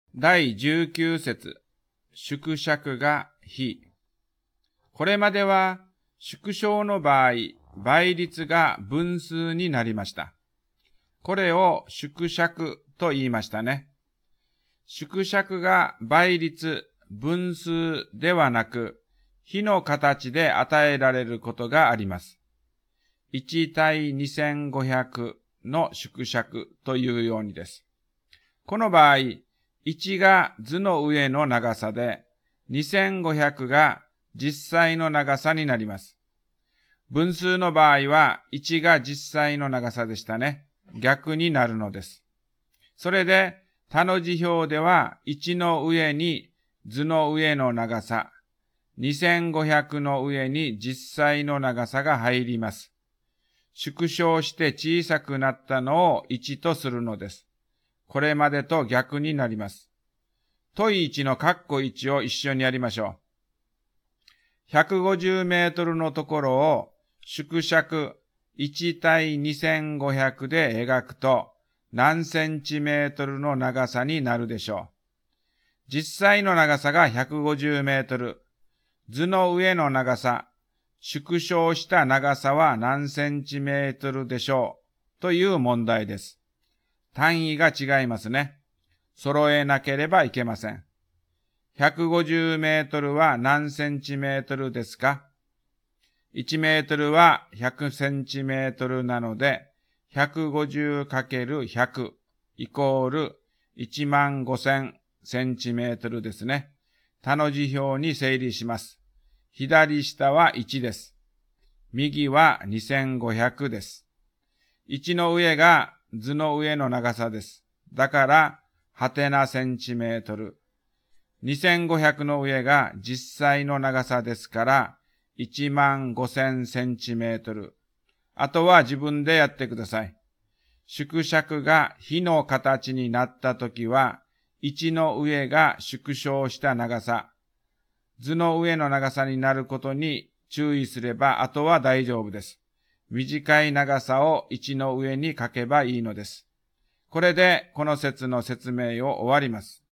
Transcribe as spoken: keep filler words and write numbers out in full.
だいじゅうきゅう節、縮尺が非。これまでは縮小の場合、倍率が分数になりました。これを縮尺と言いましたね。縮尺が倍率、分数ではなく、比の形で与えられることがあります。いち対にせんごひゃくの縮尺というようにです。この場合、いちが図の上の長さで、にせんごひゃくが実際の長さになります。分数の場合は、いちが実際の長さでしたね。逆になるのです。それで、他の辞表では、いちの上に図の上の長さ、にせんごひゃくの上に実際の長さが入ります。縮小して小さくなったのをいちとするのです。これまでと逆になります。問いいちの括弧いちを一緒にやりましょう。ひゃくごじゅうメートルのところを縮尺いち対にせんごひゃくで描くと何センチメートルの長さになるでしょう。実際の長さがひゃくごじゅうメートル。図の上の長さ、縮小した長さは何センチメートルでしょうという問題です。単位が違いますね。揃えなければいけません。ひゃくごじゅうメートルは何センチメートルですか？ いち メートルはひゃくセンチメートルなので、ひゃくごじゅうかけるひゃく イコールいちまんごせんセンチメートルですね。他の辞表に整理します。左下はいちです。右はにせんごひゃくです。いちの上が図の上の長さです。だから、はてなセンチメートル。にせんごひゃくの上が実際の長さですから、いちまんごせんセンチメートル。あとは自分でやってください。縮尺が比の形になったときは、いちの上が縮小した長さ、図の上の長さになることに注意すれば、あとは大丈夫です。短い長さをいちの上に書けばいいのです。これでこの説の説明を終わります。